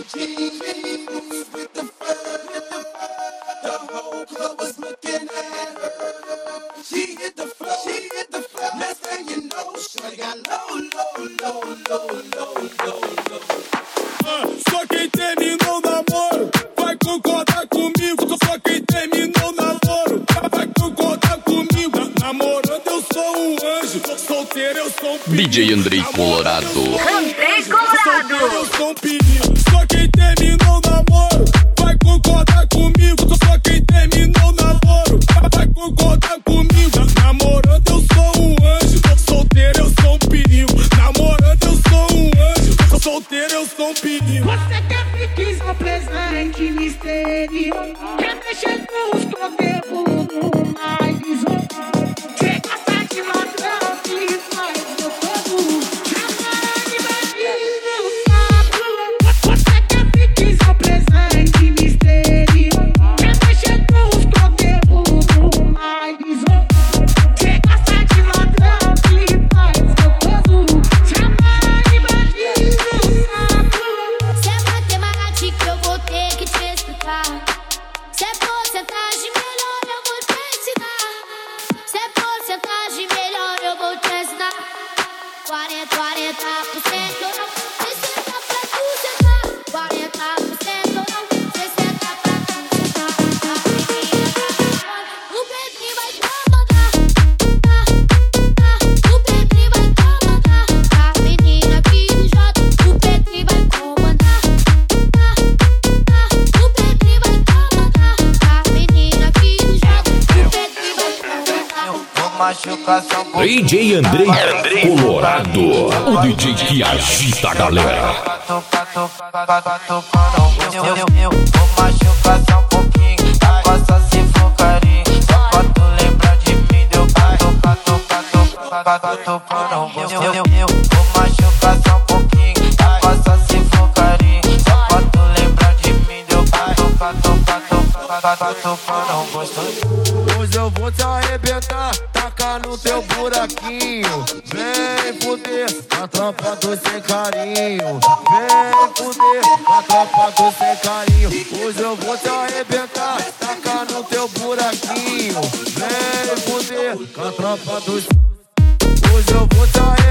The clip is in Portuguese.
jeans with the fur. The whole club was looking at her. She hit the floor, next thing you know, shorty got low. Só quem terminou o namoro vai concordar comigo. Só quem terminou o namoro vai concordar comigo. Namorando eu sou um anjo, solteiro eu sou um perigo. DJ Andrei Colorado. Andrei Colorado. Solteiro eu sou um perigo. Só quem terminou o namoro vai concordar comigo. Só quem terminou o namoro vai concordar comigo. Namorando eu sou um anjo, solteiro eu sou um perigo. Namorando eu sou um anjo, solteiro eu sou um perigo. Você quer piques ou presente mistério? Quer mexer com os coqueiros mais desonro? Quer gastar de ladrão e faz meu povo chamar de bandido sábio? Você quer piques ou presente mistério? Quer mexer com os coqueiros mais desonro? Quer gastar de ladrão e faz meu povo chamar de bandido sábio? Se é matemática, eu vou ter que te explicar. Se é porcentagem, melhor eu vou te ensinar. Se é porcentagem, melhor eu vou te ensinar. 40% ou não, 60 pra tu sentar. 40% ou não, 60 pra tu sentar. A menina tá no o Pedrinho vai comandar. O Pedrinho vai comandar. A menina aqui do Jota, o Pedrinho vai comandar. O Pedrinho vai comandar. A menina aqui do Jota, o Pedrinho vai comandar. Vou machucar só um pouquinho. DJ Andrei Colorado. O DJ que agita a galera. Eu vou machucar só um pouquinho. Faça se for carinho. Só pra tu lembrar de mim. Deu tocando. Eu vou machucar só um pouquinho. Faça se for carinho. Só pra tu lembrar de mim. Deu tocando gostoso. Hoje eu vou te arrebentar, tacar no teu buraquinho. Vem fuder, a tropa do sem carinho. Vem fuder, a tropa do sem carinho. Hoje eu vou te arrebentar, tacar no teu buraquinho. Vem fuder, a tropa do... Hoje eu vou te arrebentar.